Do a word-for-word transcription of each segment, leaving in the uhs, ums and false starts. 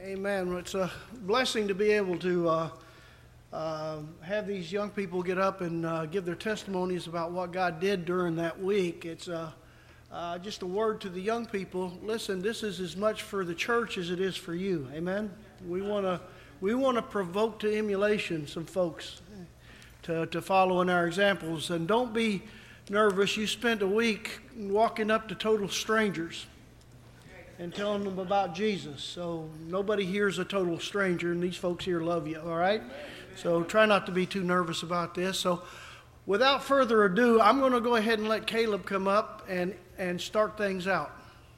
Amen. Well, it's a blessing to be able to uh, uh, have these young people get up and uh, give their testimonies about what God did during that week. It's uh, uh, just a word to the young people. Listen, this is as much for the church as it is for you. Amen. We want to we want to provoke to emulation some folks to to follow in our examples, and don't be nervous. You spent a week walking up to total strangers and telling them about Jesus. So nobody here's a total stranger, and these folks here love you, all right? So try not to be too nervous about this. So without further ado, I'm going to go ahead and let Caleb come up and, and start things out.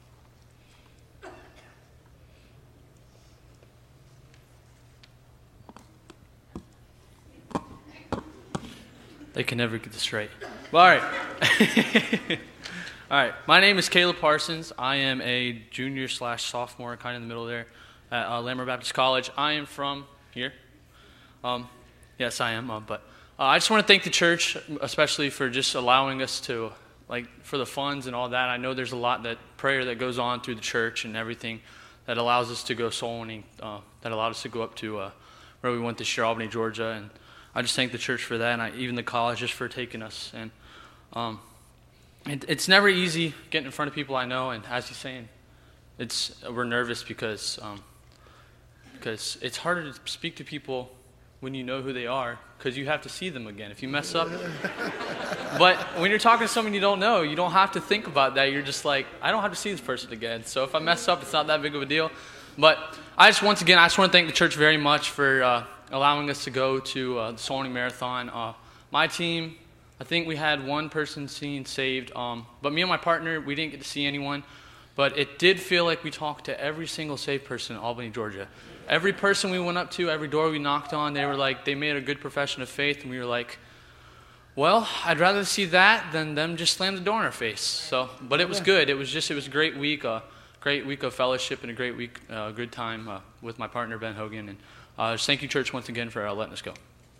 They can never get this straight. Well, all right. All right, my name is Caleb Parsons. I am a junior slash sophomore, kind of in the middle there, at uh, Lamar Baptist College. I am from here. Um, yes, I am. Uh, but uh, I just want to thank the church, especially for just allowing us to, like, for the funds and all that. I know there's a lot that prayer that goes on through the church and everything that allows us to go soul winning, uh, that allowed us to go up to uh, where we went this year, Albany, Georgia. And I just thank the church for that, and I, even the college just for taking us. And um, It, it's never easy getting in front of people I know, and as he's saying, it's we're nervous because um, because it's harder to speak to people when you know who they are, because you have to see them again if you mess up. But when you're talking to someone you don't know, you don't have to think about that. You're just like, I don't have to see this person again, so if I mess up, it's not that big of a deal. But I just, once again, I just want to thank the church very much for uh, allowing us to go to uh, the Soul Winning Marathon. Uh, my team, I think we had one person seen saved, um, but me and my partner, we didn't get to see anyone. But it did feel like we talked to every single saved person in Albany, Georgia. Every person we went up to, every door we knocked on, they were like, they made a good profession of faith, and we were like, well, I'd rather see that than them just slam the door in our face. So, but it was good. It was just, it was a great week, a uh, great week of fellowship, and a great week, a uh, good time uh, with my partner Ben Hogan. And uh, just thank you, church, once again for uh, letting us go.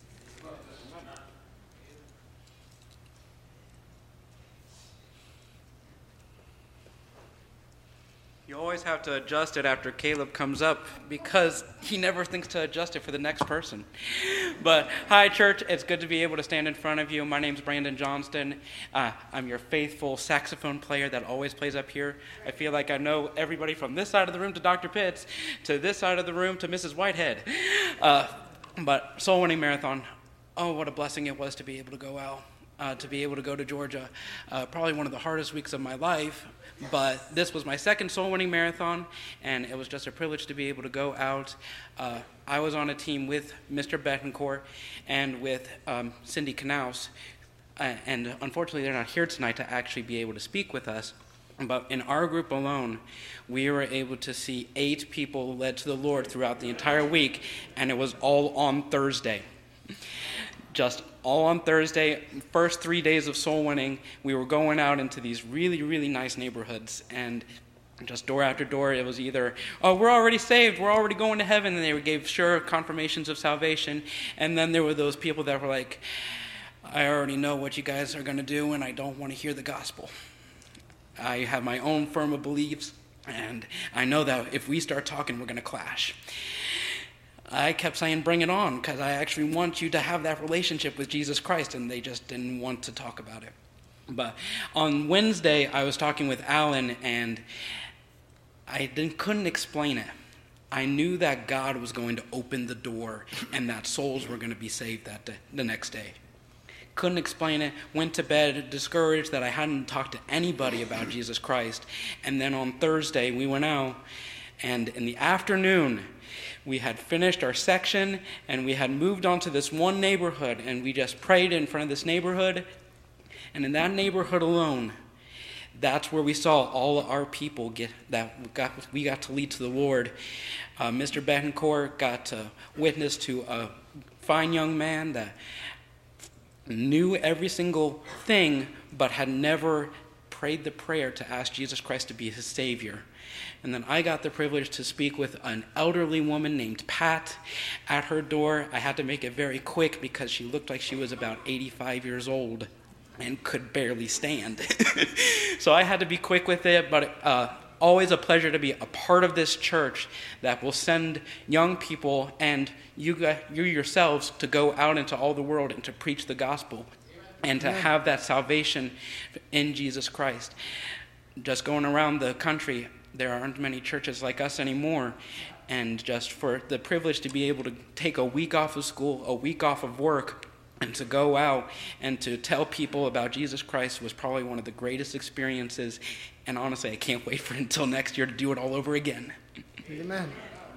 You always have to adjust it after Caleb comes up because he never thinks to adjust it for the next person. But hi, church. It's good to be able to stand in front of you. My name's Brandon Johnston. Uh, I'm your faithful saxophone player that always plays up here. I feel like I know everybody from this side of the room to Doctor Pitts, to this side of the room to Missus Whitehead. Uh, but Soul Winning Marathon, oh, what a blessing it was to be able to go out, uh, to be able to go to Georgia. Uh, probably one of the hardest weeks of my life. But this was my second Soul Winning Marathon, and it was just a privilege to be able to go out. Uh, I was on a team with Mister Betancourt and with um, Cindy Knaus, uh, and unfortunately they're not here tonight to actually be able to speak with us. But in our group alone, we were able to see eight people led to the Lord throughout the entire week, and it was all on Thursday. Just all on Thursday, first three days of soul winning, we were going out into these really, really nice neighborhoods, and just door after door, it was either, oh, we're already saved, we're already going to heaven, and they gave sure confirmations of salvation, and then there were those people that were like, I already know what you guys are going to do, and I don't want to hear the gospel. I have my own firm beliefs, and I know that if we start talking, we're going to clash. I kept saying, bring it on, because I actually want you to have that relationship with Jesus Christ, and they just didn't want to talk about it. But on Wednesday, I was talking with Alan, and I didn't, couldn't explain it. I knew that God was going to open the door, and that souls were going to be saved that day, the next day. Couldn't explain it, went to bed discouraged that I hadn't talked to anybody about Jesus Christ. And then on Thursday, we went out, and in the afternoon, we had finished our section, and we had moved on to this one neighborhood, and we just prayed in front of this neighborhood. And in that neighborhood alone, that's where we saw all our people get that we got, we got to lead to the Lord. Uh, Mister Betancourt got to witness to a fine young man that knew every single thing, but had never prayed the prayer to ask Jesus Christ to be his Savior. And then I got the privilege to speak with an elderly woman named Pat at her door. I had to make it very quick because she looked like she was about eighty-five years old and could barely stand. So I had to be quick with it, but uh, always a pleasure to be a part of this church that will send young people and you, gu- you yourselves to go out into all the world and to preach the gospel and to have that salvation in Jesus Christ. Just going around the country, there aren't many churches like us anymore. And just for the privilege to be able to take a week off of school, a week off of work, and to go out and to tell people about Jesus Christ was probably one of the greatest experiences. And honestly, I can't wait for until next year to do it all over again. Amen.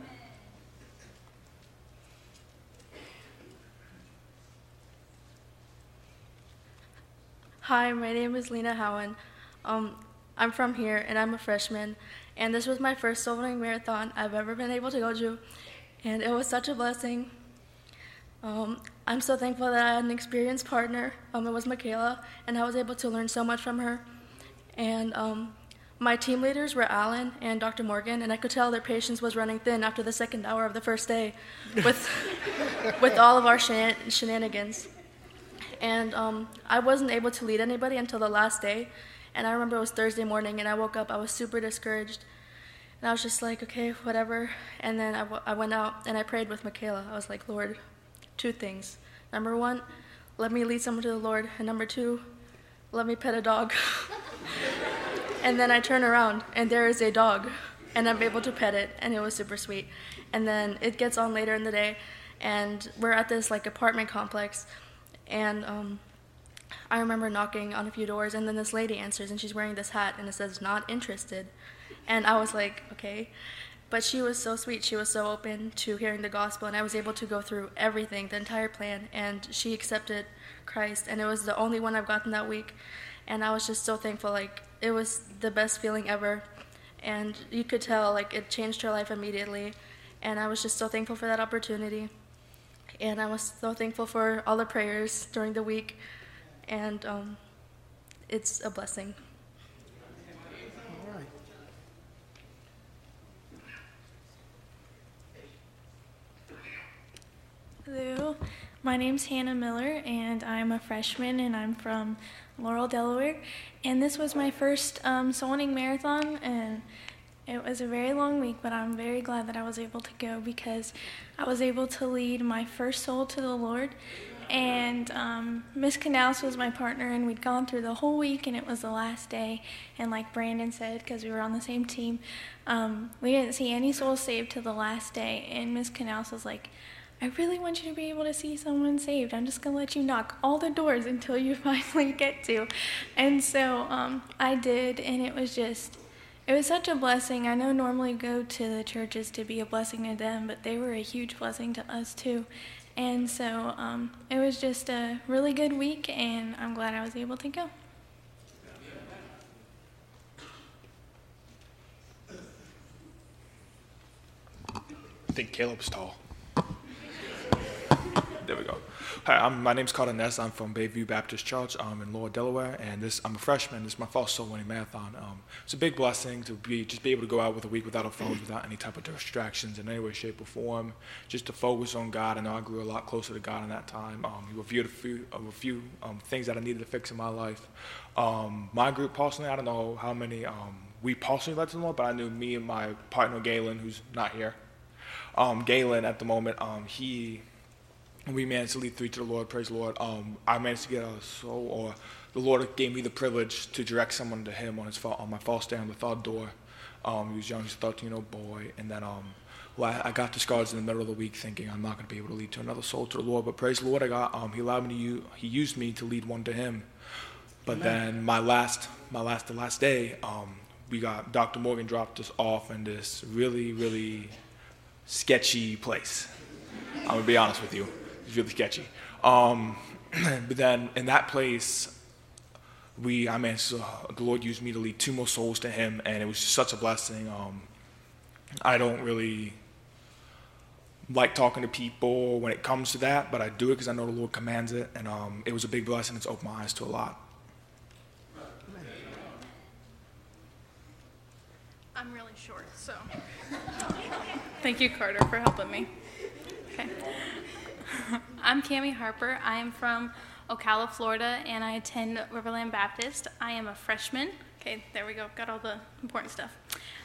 Hi, my name is Lena Howen. Um, I'm from here, and I'm a freshman. And this was my first soul winning marathon I've ever been able to go to, and it was such a blessing. Um, I'm so thankful that I had an experienced partner. Um, it was Michaela, and I was able to learn so much from her. And um, my team leaders were Alan and Doctor Morgan, and I could tell their patience was running thin after the second hour of the first day with, with all of our shenan- shenanigans. And um, I wasn't able to lead anybody until the last day. And I remember it was Thursday morning, and I woke up, I was super discouraged. And I was just like, okay, whatever. And then I, w- I went out, and I prayed with Michaela. I was like, Lord, two things. Number one, let me lead someone to the Lord. And number two, let me pet a dog. And then I turn around, and there is a dog. And I'm able to pet it, and it was super sweet. And then it gets on later in the day, and we're at this, like, apartment complex. And um, I remember knocking on a few doors, and then this lady answers, and she's wearing this hat, and it says, not interested. And I was like, okay. But she was so sweet. She was so open to hearing the gospel, and I was able to go through everything, the entire plan, and she accepted Christ, and it was the only one I've gotten that week. And I was just so thankful. Like, it was the best feeling ever, and you could tell, like, it changed her life immediately, and I was just so thankful for that opportunity. And I was so thankful for all the prayers during the week, and um, it's a blessing. All right. Hello, my name's Hannah Miller, and I'm a freshman, and I'm from Laurel, Delaware. And this was my first um, soul winning marathon, and it was a very long week, but I'm very glad that I was able to go because I was able to lead my first soul to the Lord. And um, Miss Canals was my partner, and we'd gone through the whole week, and it was the last day. And like Brandon said, because we were on the same team, um, we didn't see any souls saved till the last day. And Miss Canals was like, I really want you to be able to see someone saved. I'm just going to let you knock all the doors until you finally get to. And so um, I did, and it was just, it was such a blessing. I know normally go to the churches to be a blessing to them, but they were a huge blessing to us too. And so um, it was just a really good week, and I'm glad I was able to go. I think Caleb's tall. There we go. Hi, I'm, my name's Carter Ness. I'm from Bayview Baptist Church um, in Laurel, Delaware, and this I'm a freshman. This is my first soul winning marathon. Um, it's a big blessing to be just be able to go out with a week without a phone, without any type of distractions in any way, shape, or form. Just to focus on God. I know I grew a lot closer to God in that time. Um, he reviewed a few, a few um, things that I needed to fix in my life. Um, my group personally, I don't know how many um, we personally led to the Lord, but I knew me and my partner Galen, who's not here. Um, Galen at the moment, um, he. We managed to lead three to the Lord, praise the Lord. Um, I managed to get a soul, or the Lord gave me the privilege to direct someone to Him on his on my first day on the third door. Um, he was young, he was a thirteen-year-old boy, and then um, well, I, I got discouraged in the middle of the week, thinking I'm not going to be able to lead to another soul to the Lord. But praise the Lord, I got. Um, he allowed me to use, He used me to lead one to Him. But Amen. then my last, my last, the last day, um, we got Doctor Morgan dropped us off in this really, really sketchy place. I'm gonna be honest with you. It's really sketchy. Um, but then in that place, we, I managed to, uh, the Lord used me to lead two more souls to Him, and it was just such a blessing. Um, I don't really like talking to people when it comes to that, but I do it because I know the Lord commands it, and um, it was a big blessing. It's opened my eyes to a lot. I'm really short, so thank you, Carter, for helping me. Okay. I'm Cammie Harper. I am from Ocala, Florida, and I attend Riverland Baptist. I am a freshman. Okay, there we go. Got all the important stuff.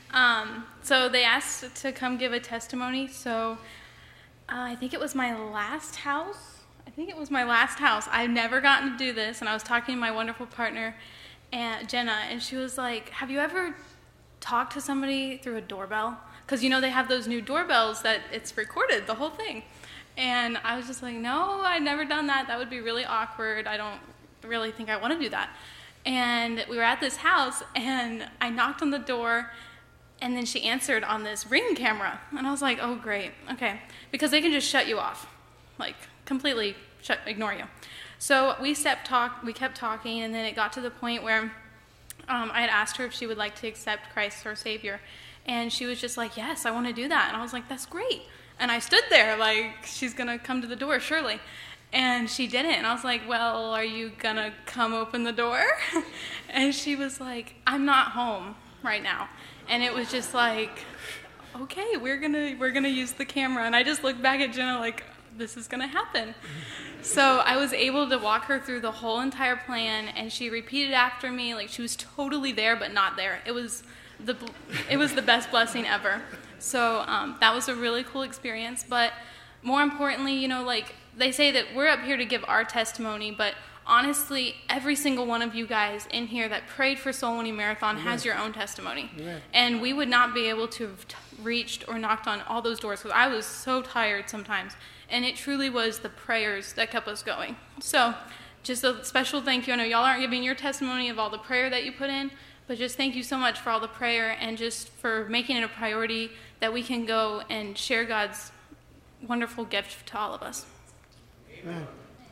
Um, so they asked to come give a testimony. So uh, I think it was my last house. I think it was my last house. I've never gotten to do this, and I was talking to my wonderful partner, and Jenna, and she was like, have you ever talked to somebody through a doorbell? Because, you know, they have those new doorbells that it's recorded, the whole thing. And I was just like, no, I've never done that. That would be really awkward. I don't really think I want to do that. And we were at this house, and I knocked on the door, and then she answered on this Ring camera. And I was like, oh, great, okay. Because they can just shut you off, like completely shut, ignore you. So we kept, talk, we kept talking, and then it got to the point where um, I had asked her if she would like to accept Christ as her Savior. And she was just like, yes, I want to do that. And I was like, that's great. And I stood there like, she's going to come to the door, surely. And she didn't. And I was like, well, are you going to come open the door? And she was like, I'm not home right now. And it was just like, okay, we're going to we're gonna use the camera. And I just looked back at Jenna like, this is going to happen. So I was able to walk her through the whole entire plan, and she repeated after me like she was totally there but not there. It was the it was the best blessing ever. So um, that was a really cool experience. But more importantly, you know, like they say that we're up here to give our testimony, but honestly, every single one of you guys in here that prayed for Soul Winning Marathon Amen. Has your own testimony. Amen. And we would not be able to have t- reached or knocked on all those doors because I was so tired sometimes. And it truly was the prayers that kept us going. So just a special thank you. I know y'all aren't giving your testimony of all the prayer that you put in, but just thank you so much for all the prayer and just for making it a priority that we can go and share God's wonderful gift to all of us. Amen.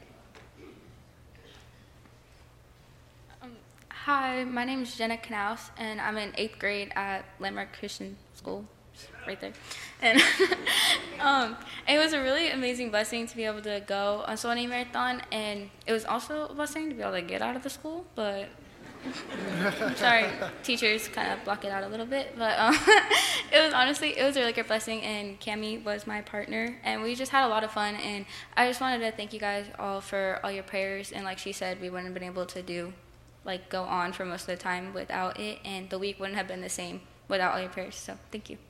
Um, hi, my name is Jenna Knaus, and I'm in eighth grade at Landmark Christian School, right there. And um, it was a really amazing blessing to be able to go on Soul Winning Marathon, and it was also a blessing to be able to get out of the school, but I'm sorry, teachers kind of block it out a little bit, but um, it was honestly, it was a really good blessing, and Cami was my partner, and we just had a lot of fun, and I just wanted to thank you guys all for all your prayers, and like she said, we wouldn't have been able to do, like, go on for most of the time without it, and the week wouldn't have been the same without all your prayers, so thank you.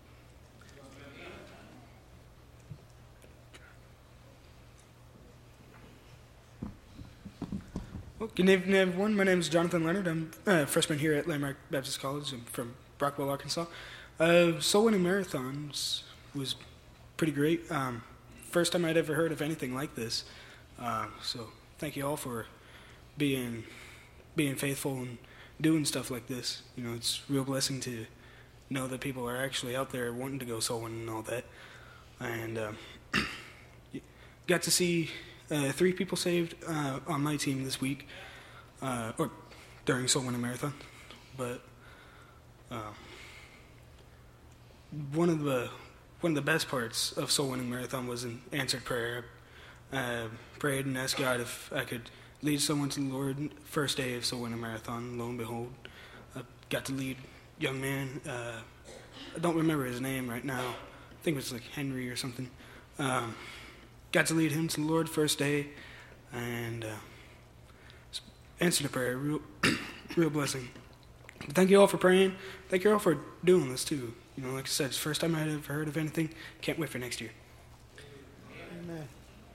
Well, good evening, everyone. My name is Jonathan Leonard. I'm a freshman here at Landmark Baptist College. I'm from Brockwell, Arkansas. Uh, Soul Winning Marathons was pretty great. Um, first time I'd ever heard of anything like this. Uh, so thank you all for being being faithful and doing stuff like this. You know, it's a real blessing to know that people are actually out there wanting to go soul winning and all that. And um, got to see Uh, three people saved uh, on my team this week, uh, or during Soul Winning Marathon. But uh, one of the one of the best parts of Soul Winning Marathon was an answered prayer. I uh, prayed and asked God if I could lead someone to the Lord. First day of Soul Winning Marathon, lo and behold, I got to lead a young man. Uh, I don't remember his name right now. I think it was like Henry or something. Um, Got to lead him to the Lord first day, and uh, answered a prayer, real, real blessing. Thank you all for praying. Thank you all for doing this too. You know, like I said, it's the first time I had ever heard of anything. Can't wait for next year. Amen.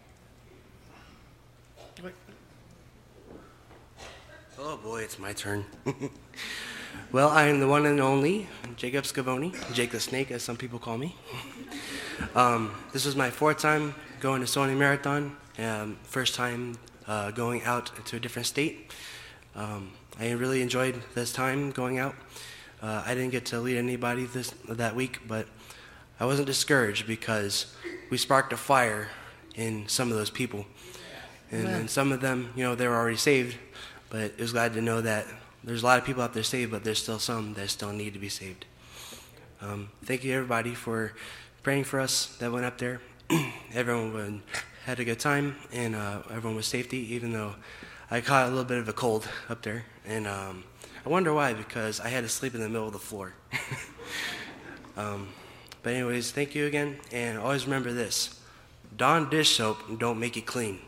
Oh boy, it's my turn. Well, I am the one and only Jacob Scavone, Jake the Snake, as some people call me. Um, this was my fourth time going to Soul Winning Marathon, um, first time uh, going out to a different state. Um, I really enjoyed this time going out. Uh, I didn't get to lead anybody this that week, but I wasn't discouraged because we sparked a fire in some of those people. And, and some of them, you know, they were already saved, but it was glad to know that there's a lot of people out there saved, but there's still some that still need to be saved. Um, thank you, everybody, for praying for us that went up there. Everyone had a good time, and uh, everyone was safety, even though I caught a little bit of a cold up there. And um, I wonder why, because I had to sleep in the middle of the floor. um, but anyways, thank you again, and always remember this. Dawn dish soap don't make it clean.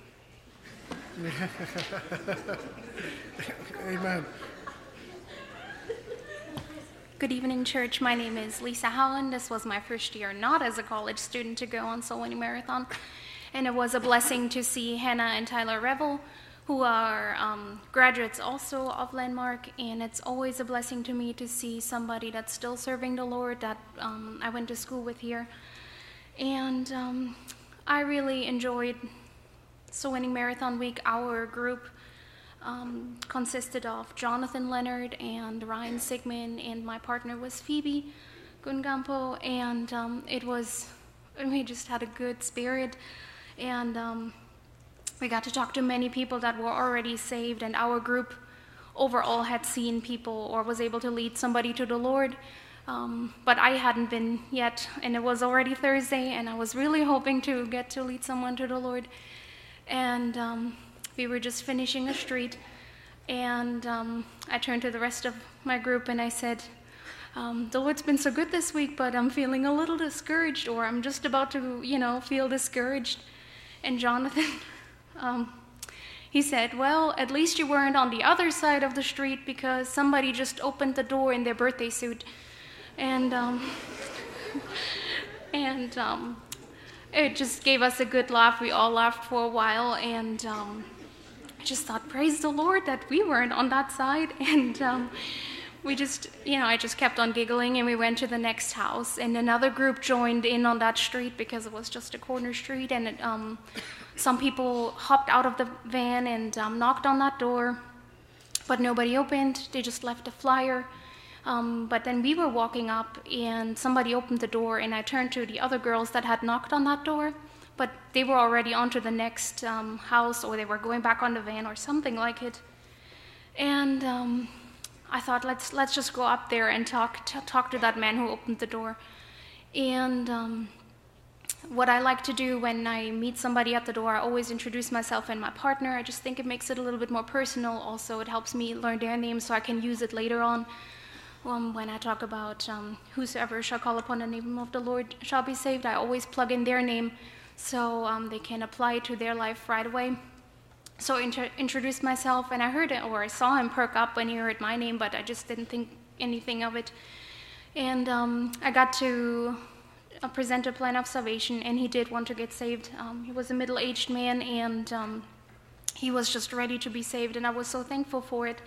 Amen. Good evening, church. My name is Lisa Howland. This was my first year not as a college student to go on Soul Winning Marathon. And it was a blessing to see Hannah and Tyler Revel, who are um, graduates also of Landmark. And it's always a blessing to me to see somebody that's still serving the Lord that um, I went to school with here. And um, I really enjoyed Soul Winning Marathon Week. Our group Um, consisted of Jonathan Leonard and Ryan Sigmund, and my partner was Phoebe Gungampo, and um, it was, we just had a good spirit, and um, we got to talk to many people that were already saved, and our group overall had seen people or was able to lead somebody to the Lord, um, but I hadn't been yet, and it was already Thursday, and I was really hoping to get to lead someone to the Lord, and um, we were just finishing a street, and um, I turned to the rest of my group and I said, um, the Lord's been so good this week, but I'm feeling a little discouraged, or I'm just about to, you know, feel discouraged. And Jonathan, um, he said, well, at least you weren't on the other side of the street because somebody just opened the door in their birthday suit. And, um, and um, it just gave us a good laugh. We all laughed for a while, and um, I just thought, praise the Lord that we weren't on that side. And um, we just, you know, I just kept on giggling, and we went to the next house. And another group joined in on that street because it was just a corner street. And it, um, some people hopped out of the van and um, knocked on that door, but nobody opened. They just left a flyer. Um, but then we were walking up, and somebody opened the door, and I turned to the other girls that had knocked on that door. But they were already on to the next um, house, or they were going back on the van or something like it. And um, I thought, let's let's just go up there and talk t- talk to that man who opened the door. And um, what I like to do when I meet somebody at the door, I always introduce myself and my partner. I just think it makes it a little bit more personal. Also, it helps me learn their name so I can use it later on. Um, when I talk about um, whosoever shall call upon the name of the Lord shall be saved, I always plug in their name so um, they can apply it to their life right away. So I inter- introduced myself, and I heard it, or I saw him perk up when he heard my name, but I just didn't think anything of it. And um, I got to uh, present a plan of salvation, and he did want to get saved. Um, he was a middle-aged man, and um, he was just ready to be saved, and I was so thankful for it.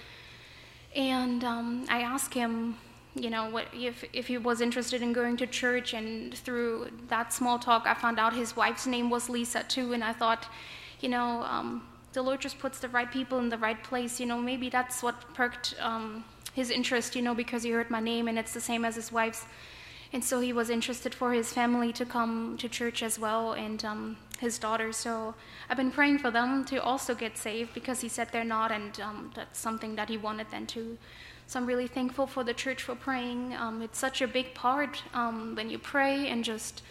And um, I asked him, you know, what if if he was interested in going to church, and through that small talk, I found out his wife's name was Lisa too, and I thought, you know, um, the Lord just puts the right people in the right place. You know, maybe that's what perked um, his interest, you know, because he heard my name, and it's the same as his wife's. And so he was interested for his family to come to church as well, and um, his daughter. So I've been praying for them to also get saved, because he said they're not, and um, that's something that he wanted them to. So I'm really thankful for the church for praying. Um, it's such a big part um, when you pray and just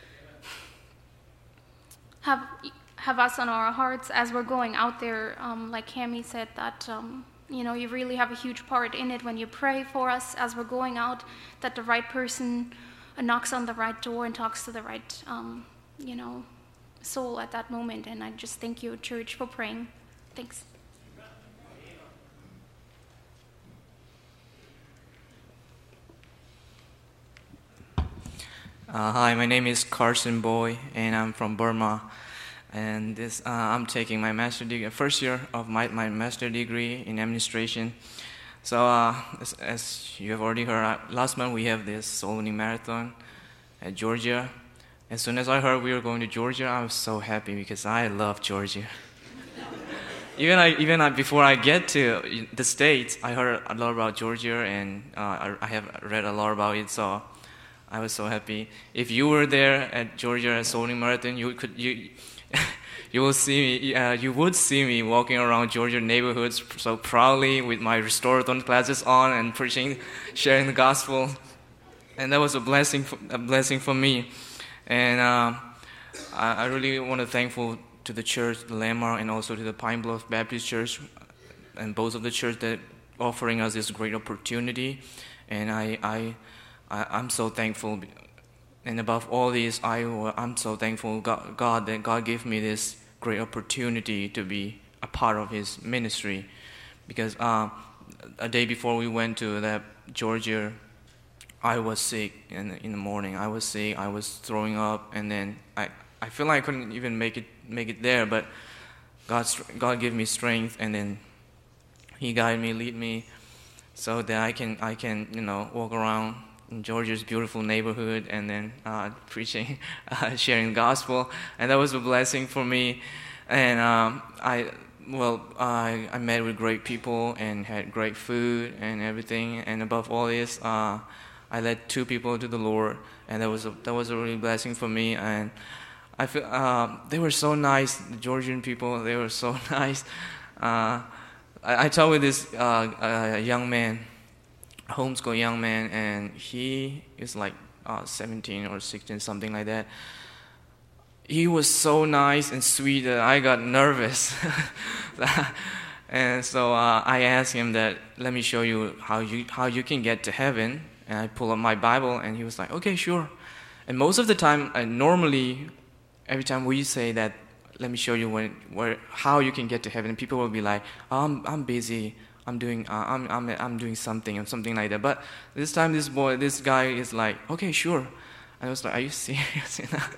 have have us on our hearts as we're going out there. Um, like Cami said, that um, you know, you really have a huge part in it when you pray for us as we're going out, that the right person knocks on the right door and talks to the right, um, you know, soul at that moment. And I just thank you, church, for praying. Thanks. Uh, hi, my name is Carson Boy, and I'm from Burma. And this, uh, I'm taking my master degree, first year of my, my master degree in administration. So, uh, as, as you have already heard, uh, last month we have this Soul Winning Marathon at Georgia. As soon as I heard we were going to Georgia, I was so happy because I love Georgia. even I, even I, before I get to the States, I heard a lot about Georgia, and uh, I, I have read a lot about it. So I was so happy. If you were there at Georgia at Soul Winning Marathon, you could you. You will see me. Uh, you would see me walking around Georgia neighborhoods so proudly with my Restorathon classes on and preaching, sharing the gospel, and that was a blessing, for, a blessing for me. And uh, I, I really want to thankful to the church, the Landmark, and also to the Pine Bluff Baptist Church, and both of the church that offering us this great opportunity. And I, I, I I'm so thankful. And above all this, I, I'm so thankful God, God that God gave me this great opportunity to be a part of His ministry. Because uh, a day before we went to that Georgia I was sick in the, in the morning. I was sick. I was throwing up, and then I, I feel like I couldn't even make it make it there. But God God gave me strength, and then He guided me, lead me, so that I can I can you know walk around in Georgia's beautiful neighborhood, and then uh, preaching, uh, sharing the gospel, and that was a blessing for me. And um, I. Well, I, I met with great people and had great food and everything. And above all this, uh, I led two people to the Lord, and that was a, that was a really blessing for me. And I feel uh, they were so nice. The Georgian people, they were so nice. Uh, I, I talked with this uh, a young man, a homeschool young man, and he is like uh, seventeen or sixteen, something like that. He was so nice and sweet that I got nervous. And so uh, I asked him that, let me show you how you how you can get to heaven. And I pull up my Bible, and he was like, okay, sure. And most of the time, I normally, every time we say that, let me show you when, where, how you can get to heaven, people will be like, oh, I'm I'm busy, I'm doing uh, I'm I'm I'm doing something or something like that. But this time, this boy, this guy is like, okay, sure. And I was like, are you serious? You know?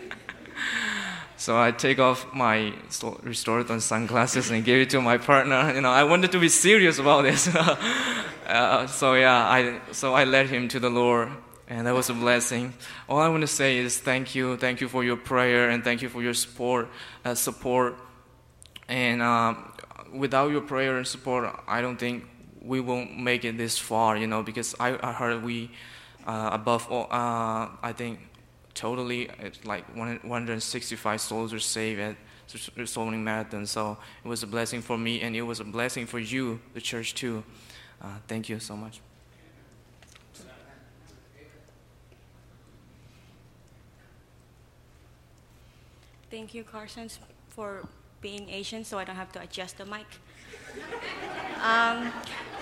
So I take off my Restorathon sunglasses and gave it to my partner. You know, I wanted to be serious about this. uh, so yeah, I so I led him to the Lord, and that was a blessing. All I want to say is thank you, thank you for your prayer, and thank you for your support, uh, support. And um, without your prayer and support, I don't think we won't make it this far. You know, because I, I heard we uh, above all, uh, I think. Totally, it's like one hundred sixty-five souls are saved at the Soul Winning Marathon. So it was a blessing for me, and it was a blessing for you, the church, too. Uh, thank you so much. Thank you, Carson, for being Asian, so I don't have to adjust the mic. um,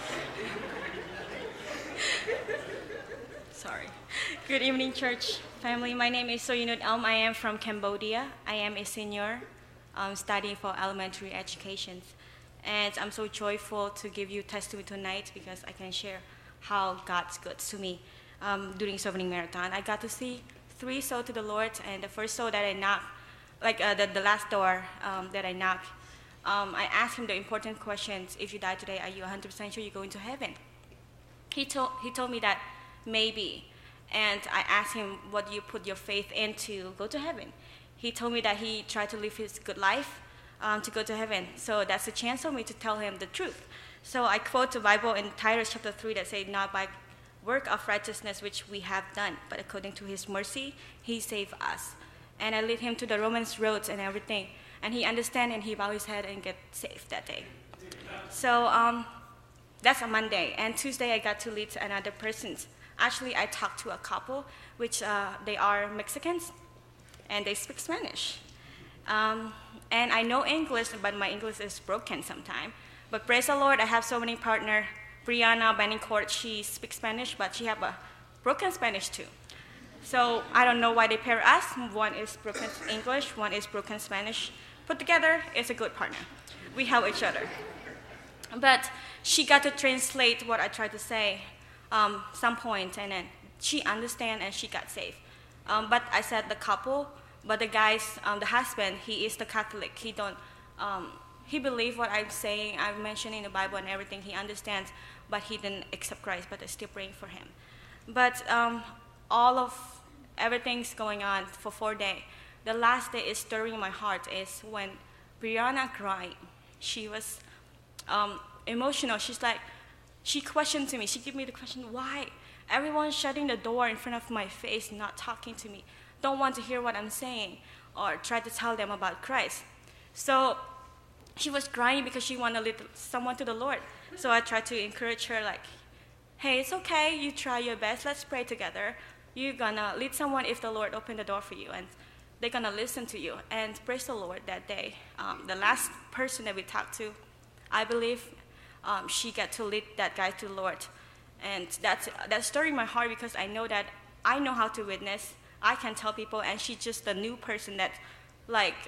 sorry. Good evening, church family. My name is Soyunut Elm. I am from Cambodia. I am a senior um, studying for elementary education. And I'm so joyful to give you testimony tonight because I can share how God's good to me um, during Soul Winning Marathon. I got to see three souls to the Lord, and the first soul that I knocked, like uh, the, the last door um, that I knocked, um, I asked him the important questions. If you die today, are you one hundred percent sure you're going to heaven? He told, he told me that maybe. And I asked him, what do you put your faith in to go to heaven? He told me that he tried to live his good life um, to go to heaven. So that's a chance for me to tell him the truth. So I quote the Bible in Titus chapter three that says, not by work of righteousness which we have done, but according to his mercy, he saved us. And I lead him to the Romans roads and everything. And he understands, and he bowed his head and get saved that day. So um, that's a Monday. And Tuesday I got to lead another person. Actually, I talked to a couple, which uh, they are Mexicans, and they speak Spanish. Um, and I know English, but my English is broken sometimes. But praise the Lord, I have so many partners. Brianna Benincourt, she speaks Spanish, but she have a broken Spanish too. So I don't know why they pair us. One is broken English, one is broken Spanish. Put together, it's a good partner. We help each other. But she got to translate what I tried to say. Um, some point, and then she understand and she got saved. Um, but I said the couple, but the guys, um, the husband, he is the Catholic. He don't, um, he believe what I'm saying. I mentioned in the Bible and everything. He understands, but he didn't accept Christ. But I'm still praying for him. But um, all of everything's going on for four days. The last day is stirring my heart is when Brianna cried. She was um, emotional. She's like. She questioned to me. She gave me the question, why? Everyone's shutting the door in front of my face, not talking to me, don't want to hear what I'm saying, or try to tell them about Christ. So she was crying because she wanted to lead someone to the Lord. So I tried to encourage her, like, hey, it's okay. You try your best. Let's pray together. You're going to lead someone if the Lord opened the door for you, and they're going to listen to you. And praise the Lord that day. Um, the last person that we talked to, I believe, Um, she got to lead that guy to the Lord. And that's, that's stirring my heart because I know that I know how to witness. I can tell people, and she's just a new person that, like,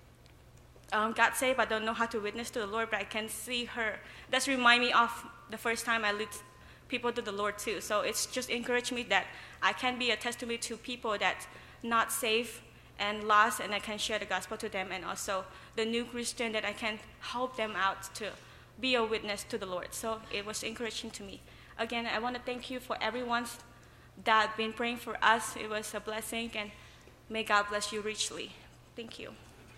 um, got saved, but don't know how to witness to the Lord, but I can see her. That's remind me of the first time I lead people to the Lord too. So it's just encouraged me that I can be a testimony to people that not safe and lost, and I can share the gospel to them, and also the new Christian that I can help them out to be a witness to the Lord. So it was encouraging to me. Again, I want to thank you for everyone that been praying for us. It was a blessing, and may God bless you richly. Thank you.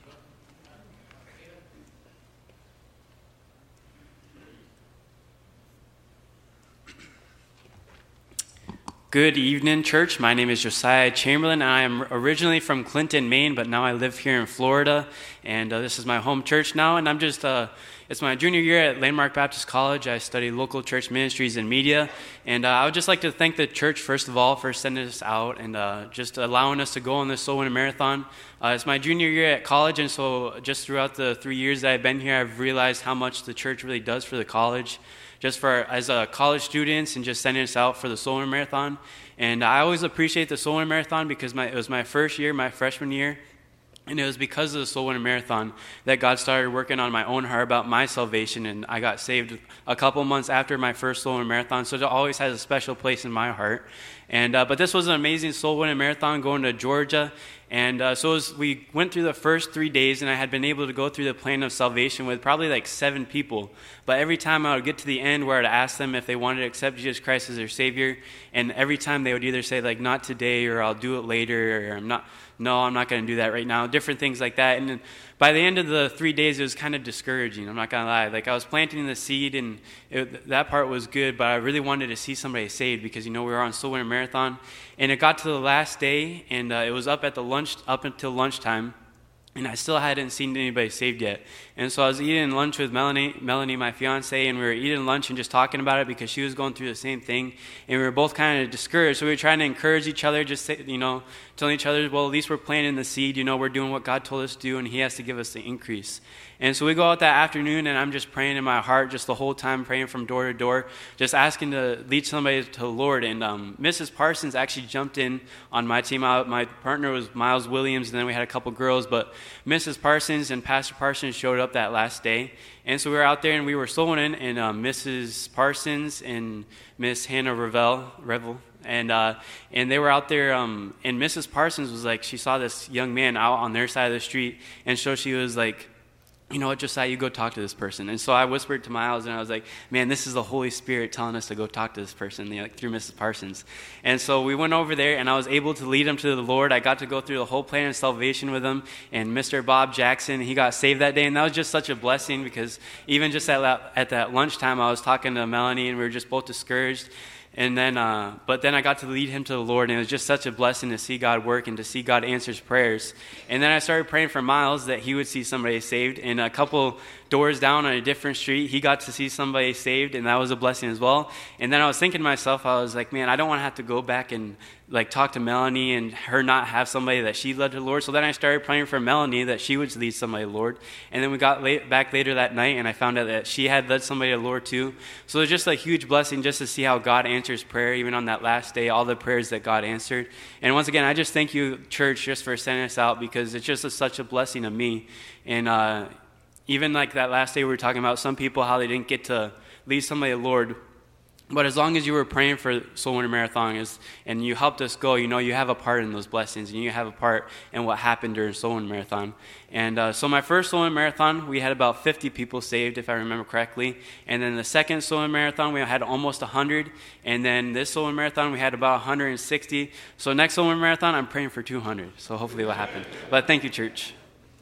Good evening, church. My name is Josiah Chamberlain, and I am originally from Clinton, Maine, but now I live here in Florida, and uh, this is my home church now, and I'm just, uh, it's my junior year at Landmark Baptist College. I study local church ministries and media, and uh, I would just like to thank the church, first of all, for sending us out and uh, just allowing us to go on this Soul Winning Marathon. Uh, it's my junior year at college, and so just throughout the three years that I've been here, I've realized how much the church really does for the college, just for as a college students, and just sending us out for the Soul Winning Marathon. And I always appreciate the Soul Winning Marathon because my, it was my first year, my freshman year, and it was because of the Soul Winning Marathon that God started working on my own heart about my salvation, and I got saved a couple months after my first Soul Winning Marathon, so it always has a special place in my heart. And uh, but this was an amazing Soul Winning Marathon going to Georgia. And uh, so as we went through the first three days, and I had been able to go through the plan of salvation with probably like seven people. But every time I would get to the end where I'd ask them if they wanted to accept Jesus Christ as their Savior, and every time they would either say like, not today, or I'll do it later, or I'm not, no, I'm not going to do that right now, different things like that. And then by the end of the three days, it was kind of discouraging. I'm not going to lie. Like I was planting the seed, and it, that part was good, but I really wanted to see somebody saved because, you know, we were on Soul Winning Marathon. And it got to the last day, and uh, it was up at the lunch, up until lunchtime, and I still hadn't seen anybody saved yet. And so I was eating lunch with Melanie, Melanie, my fiance, and we were eating lunch and just talking about it because she was going through the same thing, and we were both kind of discouraged. So we were trying to encourage each other, just say, you know, telling each other, well, at least we're planting the seed. You know, we're doing what God told us to do, and He has to give us the increase. And so we go out that afternoon, and I'm just praying in my heart just the whole time, praying from door to door, just asking to lead somebody to the Lord. And um, Missus Parsons actually jumped in on my team. I, my partner was Miles Williams, and then we had a couple girls. But Missus Parsons and Pastor Parsons showed up that last day. And so we were out there, and we were soul winning, and um, Missus Parsons and Miss Hannah Revel, Revel and uh, and they were out there, um, and Missus Parsons was like, she saw this young man out on their side of the street, and so she was like, you know what, Josiah, you go talk to this person. And so I whispered to Miles, and I was like, man, this is the Holy Spirit telling us to go talk to this person, you know, through Missus Parsons. And so we went over there, and I was able to lead him to the Lord. I got to go through the whole plan of salvation with him, and Mister Bob Jackson, he got saved that day, and that was just such a blessing because even just at that, at that lunchtime, I was talking to Melanie, and we were just both discouraged. And then, uh, but then I got to lead him to the Lord, and it was just such a blessing to see God work and to see God answers prayers. And then I started praying for Miles that he would see somebody saved. And a couple doors down on a different street, he got to see somebody saved, and that was a blessing as well. And then I was thinking to myself, I was like, man, I don't want to have to go back and like talk to Melanie and her not have somebody that she led to the Lord. So then I started praying for Melanie that she would lead somebody to the Lord. And then we got late, back later that night, and I found out that she had led somebody to the Lord too. So it was just a huge blessing just to see how God answers prayer, even on that last day, all the prayers that God answered. And once again, I just thank you, church, just for sending us out because it's just a, such a blessing to me. And uh, even like that last day we were talking about some people, how they didn't get to lead somebody to the Lord. But as long as you were praying for Soul Winning Marathon is, and you helped us go, you know, you have a part in those blessings, and you have a part in what happened during Soul Winning Marathon. And uh, so my first Soul Winning Marathon, we had about fifty people saved, if I remember correctly. And then the second Soul Winning Marathon, we had almost one hundred. And then this Soul Winning Marathon, we had about one hundred sixty. So next Soul Winning Marathon, I'm praying for two hundred. So hopefully it will happen. But thank you, church.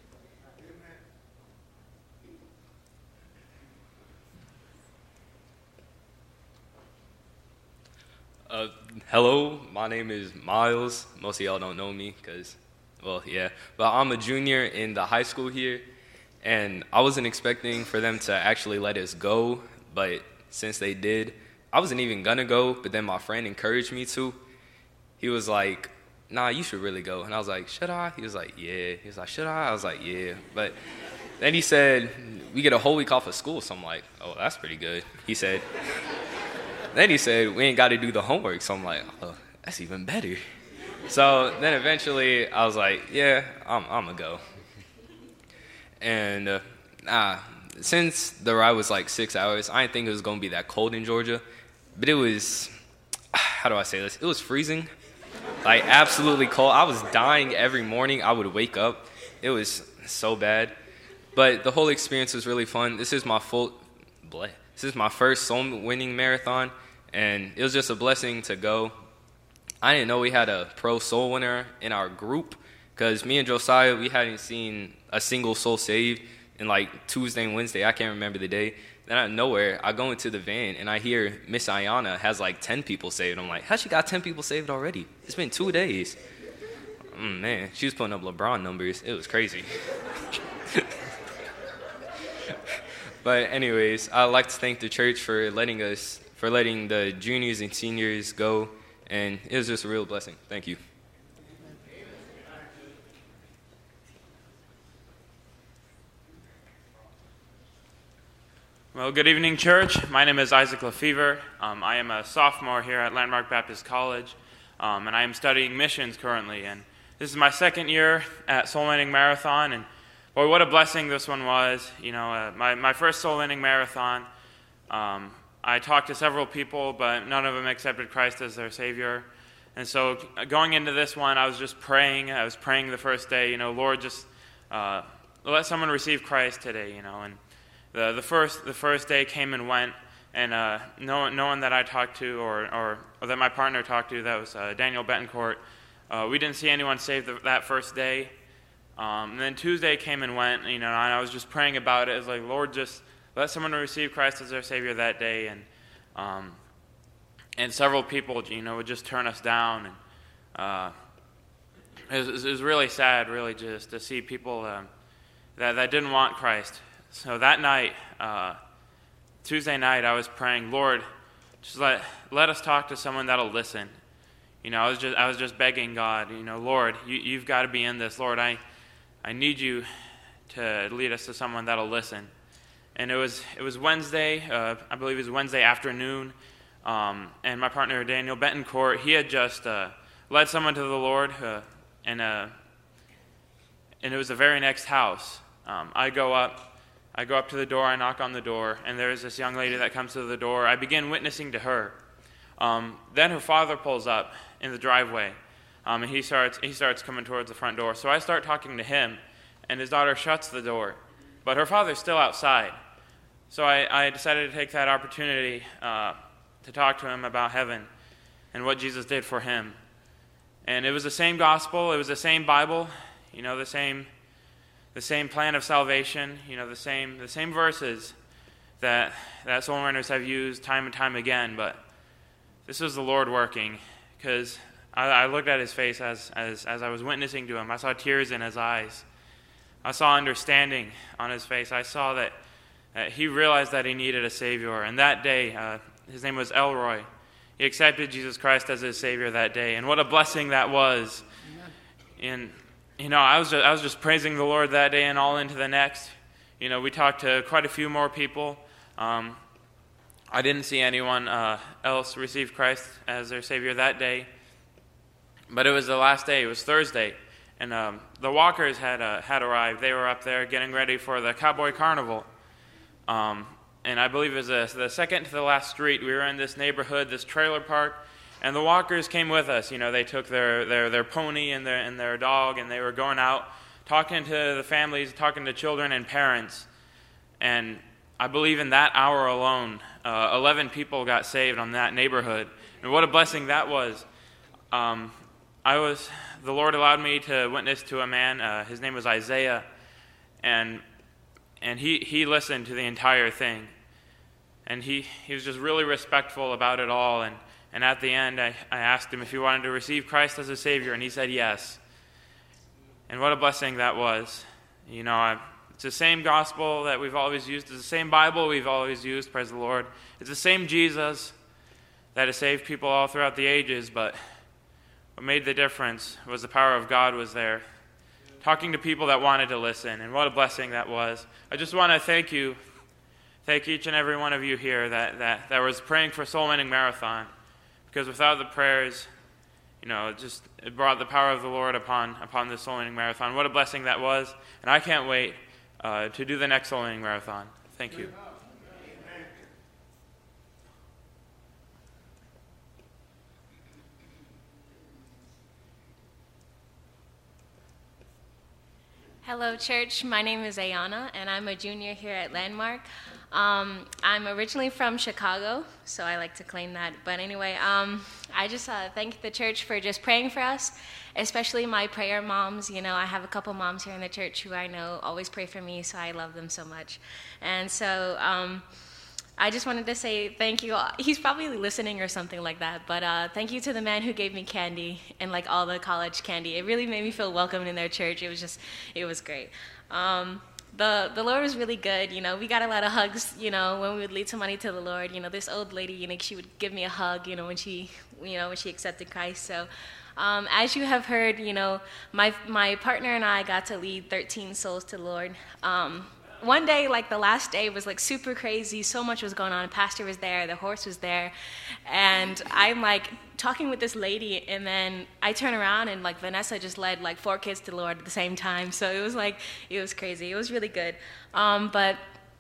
Uh, hello, my name is Miles. Most of y'all don't know me because, well, yeah. But I'm a junior in the high school here, and I wasn't expecting for them to actually let us go, but since they did, I wasn't even going to go, but then my friend encouraged me to. He was like, nah, you should really go. And I was like, should I? He was like, yeah. He was like, should I? I was like, yeah. But then he said, we get a whole week off of school, so I'm like, oh, that's pretty good. He said... Then he said, we ain't got to do the homework. So I'm like, oh, that's even better. So then eventually I was like, yeah, I'm, I'm going to go. And uh, nah, since the ride was like six hours, I didn't think it was going to be that cold in Georgia. but it was, how do I say this? It was freezing, like absolutely cold. I was dying every morning. I would wake up. It was so bad. But the whole experience was really fun. This is my full, bleh, this is my first soul-winning marathon, and it was just a blessing to go. I didn't know we had a pro soul winner in our group, because me and Josiah, we hadn't seen a single soul saved in like Tuesday and Wednesday. I can't remember the day. Then out of nowhere, I go into the van, and I hear Miss Ayana has like ten people saved. I'm like, how's she got ten people saved already? It's been two days. Mm, man, she was putting up LeBron numbers. It was crazy. But anyways, I'd like to thank the church for letting us, for letting the juniors and seniors go, and it was just a real blessing. Thank you. Well, good evening, church. My name is Isaac Lefevre. Um, I am a sophomore here at Landmark Baptist College, um, and I am studying missions currently. And this is my second year at Soul Winning Marathon, and boy, what a blessing this one was. You know, uh, my, my first Soul Winning Marathon, um, I talked to several people, but none of them accepted Christ as their Savior. And so going into this one, I was just praying. I was praying the first day, you know, Lord, just uh, let someone receive Christ today, you know. And the the first the first day came and went, and uh, no, no one that I talked to or, or, or that my partner talked to, that was uh, Daniel Betancourt, uh, we didn't see anyone saved the, that first day. Um, and then Tuesday came and went, you know, and I was just praying about it. It was like, Lord, just let someone receive Christ as their Savior that day. And um, and several people, you know, would just turn us down. And uh, it, was, it was really sad, really, just to see people um, that, that didn't want Christ. So that night, uh, Tuesday night, I was praying, Lord, just let let us talk to someone that'll listen. You know, I was just I was just begging God, you know, Lord, you, you've got to be in this. Lord, I I need you to lead us to someone that'll listen. And it was it was Wednesday, uh, I believe it was Wednesday afternoon, um, and my partner Daniel Betancourt, he had just uh, led someone to the Lord, uh, and uh, and it was the very next house. Um, I go up, I go up to the door, I knock on the door, and there's this young lady that comes to the door. I begin witnessing to her. Um, then her father pulls up in the driveway. Um, and he starts he starts coming towards the front door. So I start talking to him, and his daughter shuts the door. But her father's still outside. So I, I decided to take that opportunity uh, to talk to him about heaven and what Jesus did for him. And it was the same gospel. It was the same Bible. You know, the same the same plan of salvation. You know, the same the same verses that that soul winners have used time and time again. But this was the Lord working, because I, I looked at his face as, as, as I was witnessing to him. I saw tears in his eyes. I saw understanding on his face. I saw that, that he realized that he needed a Savior. And that day, uh, his name was Elroy. He accepted Jesus Christ as his Savior that day. And what a blessing that was. And, you know, I was just, I was just praising the Lord that day and all into the next. You know, we talked to quite a few more people. Um, I didn't see anyone uh, else receive Christ as their Savior that day. But it was the last day. It was Thursday. And um, the Walkers had uh, had arrived. They were up there getting ready for the Cowboy Carnival. Um, and I believe it was the, the second to the last street. We were in this neighborhood, this trailer park. And the Walkers came with us. You know, they took their, their, their pony and their, and their dog, and they were going out, talking to the families, talking to children and parents. And I believe in that hour alone, uh, eleven people got saved on that neighborhood. And what a blessing that was. Um, I was, the Lord allowed me to witness to a man, uh, his name was Isaiah, and and he, he listened to the entire thing. And he, he was just really respectful about it all. And, and at the end, I, I asked him if he wanted to receive Christ as a Savior, and he said yes. And what a blessing that was. You know, I, it's the same gospel that we've always used. It's the same Bible we've always used, praise the Lord. It's the same Jesus that has saved people all throughout the ages, but what made the difference was the power of God was there, talking to people that wanted to listen, and what a blessing that was. I just want to thank you, thank each and every one of you here that, that, that was praying for Soul Winning Marathon, because without the prayers, you know, it just it brought the power of the Lord upon upon this Soul Winning Marathon. What a blessing that was, and I can't wait uh, to do the next Soul Winning Marathon. Thank you. Hello, church. My name is Ayana, and I'm a junior here at Landmark. Um, I'm originally from Chicago, so I like to claim that. But anyway, um, I just uh, thank the church for just praying for us, especially my prayer moms. You know, I have a couple moms here in the church who I know always pray for me, so I love them so much. And so um, I just wanted to say thank you. He's probably listening or something like that, but uh, thank you to the man who gave me candy and like all the college candy. It really made me feel welcomed in their church. It was just, it was great. Um, the the Lord was really good. You know, we got a lot of hugs. You know, when we would lead somebody to the Lord. You know, this old lady, you know, she would give me a hug. You know, when she, you know, when she accepted Christ. So. Um, as you have heard, you know, my my partner and I got to lead thirteen souls to the Lord. Um, One day, like the last day, was like super crazy. So much was going on. Pastor was there, the horse was there, and I'm like talking with this lady, and then I turn around and like Vanessa just led like four kids to the Lord at the same time. So it was like it was crazy. It was really good. Um, but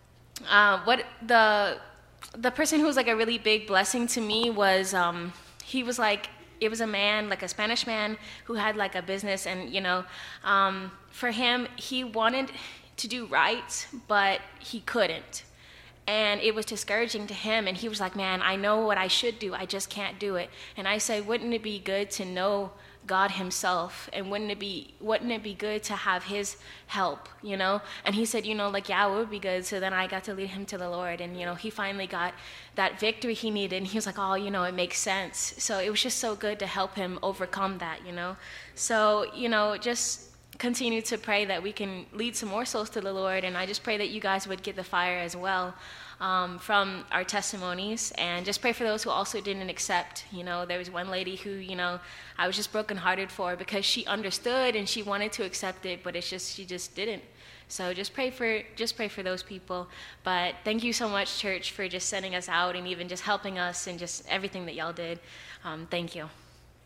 uh, what the the person who was like a really big blessing to me was um, he was like it was a man, like a Spanish man who had like a business, and you know, um, for him, he wanted to do right, but he couldn't. And it was discouraging to him, and he was like, man, I know what I should do, I just can't do it. And I said, wouldn't it be good to know God himself, and wouldn't it be wouldn't it be good to have his help, you know? And he said, you know, like, yeah, it would be good. So then I got to lead him to the Lord, and you know, he finally got that victory he needed, and he was like, oh, you know, it makes sense. So it was just so good to help him overcome that, you know? So, you know, just continue to pray that we can lead some more souls to the Lord, and I just pray that you guys would get the fire as well um, from our testimonies, and just pray for those who also didn't accept. You know, there was one lady who, you know, I was just brokenhearted for because she understood and she wanted to accept it, but it's just she just didn't. So just pray for just pray for those people. But thank you so much, church, for just sending us out and even just helping us and just everything that y'all did. Um, thank you.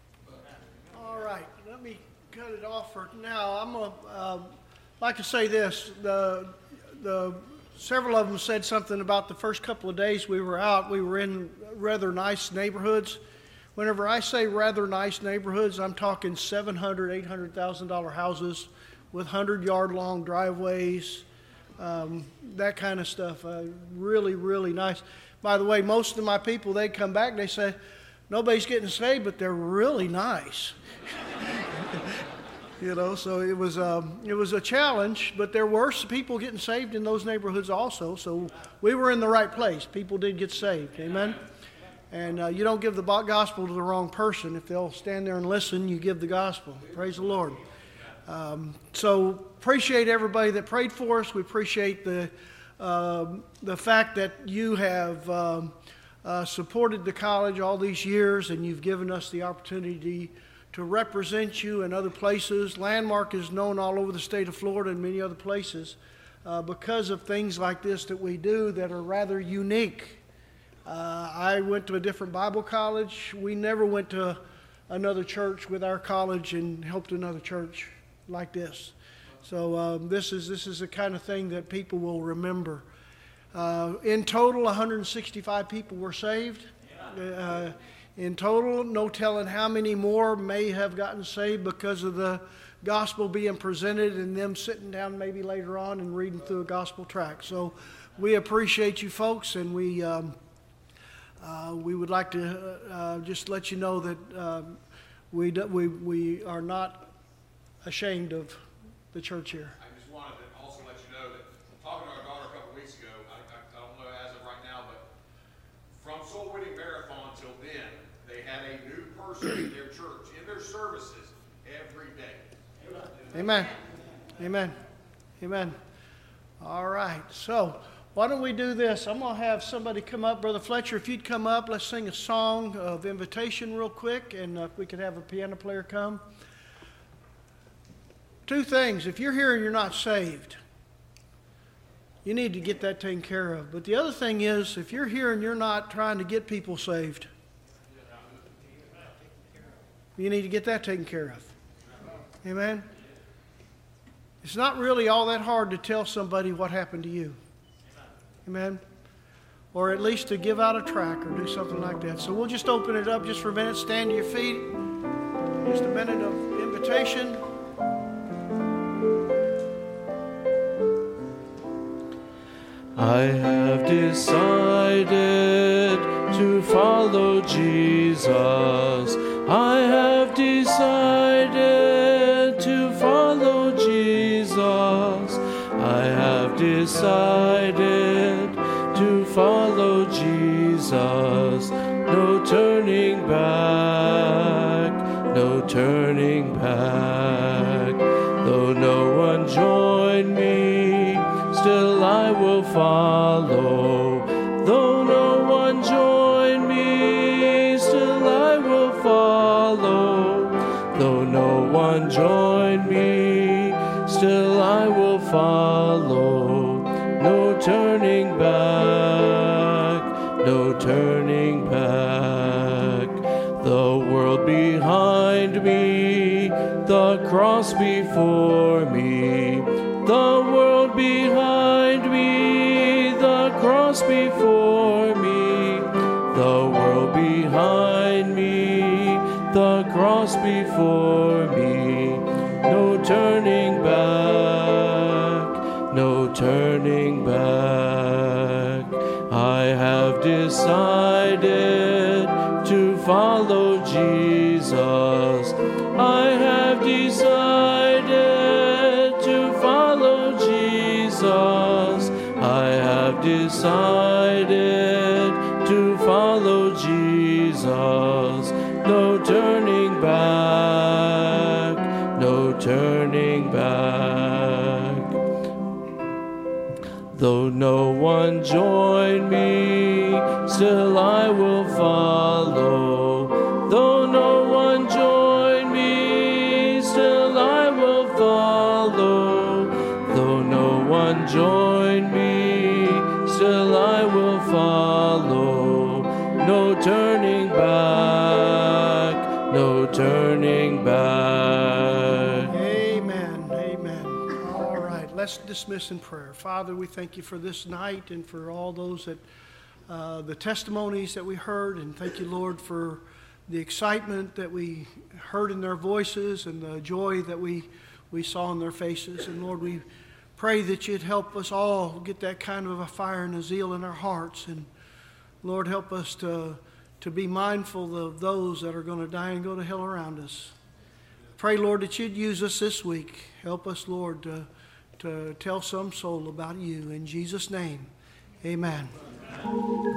All right, let me cut it off for now. I'm gonna uh, like to say this. The the several of them said something about the first couple of days we were out. We were in rather nice neighborhoods. Whenever I say rather nice neighborhoods, I'm talking seven hundred, eight hundred thousand dollar houses with hundred yard long driveways, um, that kind of stuff. Uh, really, really nice. By the way, most of my people, they come back, they say, nobody's getting saved, but they're really nice. You know, so it was um, it was a challenge, but there were some people getting saved in those neighborhoods also. So we were in the right place. People did get saved. Amen. And uh, you don't give the gospel to the wrong person. If they'll stand there and listen, you give the gospel. Praise the Lord. Um, so appreciate everybody that prayed for us. We appreciate the uh, the fact that you have um, uh, supported the college all these years, and you've given us the opportunity to represent you in other places. Landmark is known all over the state of Florida and many other places uh, because of things like this that we do that are rather unique. Uh, I went to a different Bible college. We never went to another church with our college and helped another church like this. So um, this is this is the kind of thing that people will remember. Uh, in total, one hundred sixty-five people were saved. Uh, In total, no telling how many more may have gotten saved because of the gospel being presented and them sitting down maybe later on and reading through a gospel tract. So we appreciate you folks, and we um, uh, we would like to uh, just let you know that um, we, do, we, we are not ashamed of the church here. I just wanted to also let you know that talking to our daughter a couple weeks ago, I, I, I don't know as of right now, but from Soul Winning Marathon till then, they had a new person in their church, in their services, every day. Amen. Amen. Amen. All right. So why don't we do this? I'm going to have somebody come up. Brother Fletcher, if you'd come up, let's sing a song of invitation real quick, and uh, if we could have a piano player come. Two things. If you're here and you're not saved, you need to get that taken care of. But the other thing is, if you're here and you're not trying to get people saved, you need to get that taken care of. Amen? It's not really all that hard to tell somebody what happened to you. Amen? Or at least to give out a tract or do something like that. So we'll just open it up just for a minute. Stand to your feet. Just a minute of invitation. I have decided to follow Jesus. I have decided to follow Jesus. I have decided to follow Jesus. No turning back, no turning back. Though no one join me, still I will follow. Though no one join me, still I will follow. Though no one join me, still I will follow. No turning back, no turning back. The world behind me, the cross before me. The world behind me, the cross before me. The world behind me, the cross before me. No turning back, no turning back. I have decided to follow Jesus. I have decided to follow Jesus. I have decided to follow Jesus. No turning back, no turning back. Though no one join me, still I will follow. Though no one join me, still I will follow. Though no one join me, still I will follow. No turning back, no turning back. Amen, amen. All right, let's dismiss in prayer. Father, we thank you for this night and for all those that, uh, the testimonies that we heard, and thank you, Lord, for the excitement that we heard in their voices and the joy that we, we saw in their faces. And Lord, we pray that you'd help us all get that kind of a fire and a zeal in our hearts. And Lord, help us to, to be mindful of those that are going to die and go to hell around us. Pray, Lord, that you'd use us this week. Help us, Lord, to, to tell some soul about you. In Jesus' name, amen.